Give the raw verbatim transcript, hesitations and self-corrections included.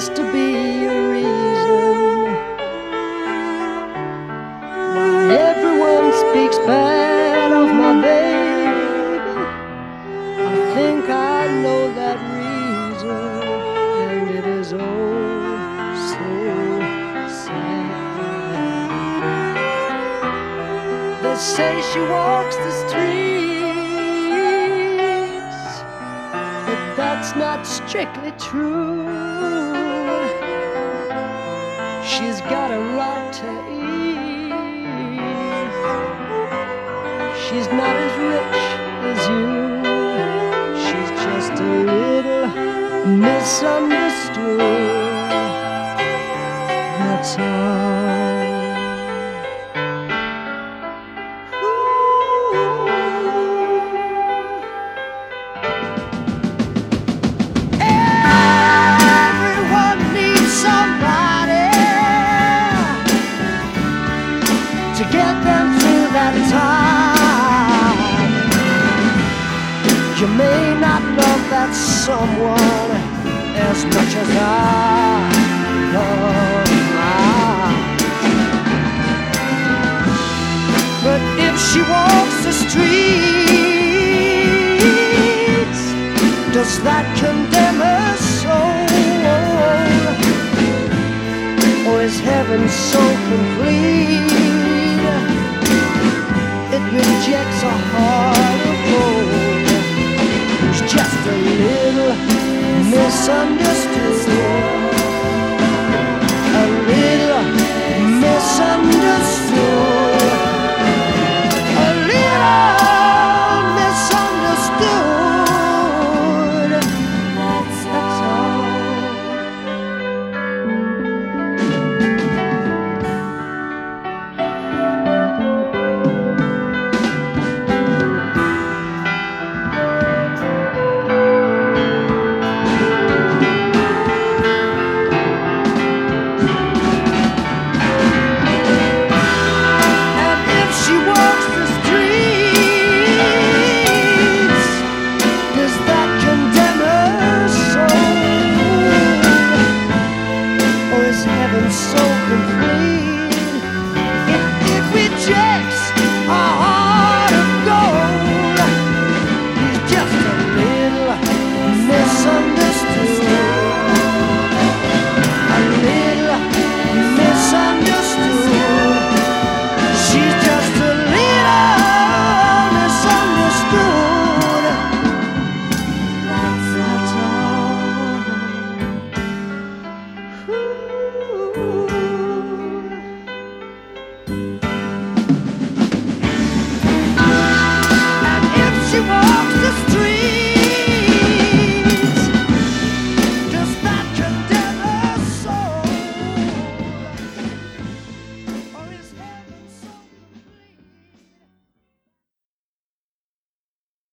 has to be a reason why everyone speaks bad of my baby. I think I know that reason, and it is oh so sad. They say she walks the streets, but that's not strictly true. She's got a right to eat. She's not as rich as you. She's just a little misunderstood. That's all. To get them through that time. You may not love that someone as much as I love mine, but if she walks the streets, does that condemn her soul? Or is heaven so complete it rejects a heart of gold? Who's just a little misunderstood, a little misunderstood, a little misunderstood. That's all. So complete, it, it rejects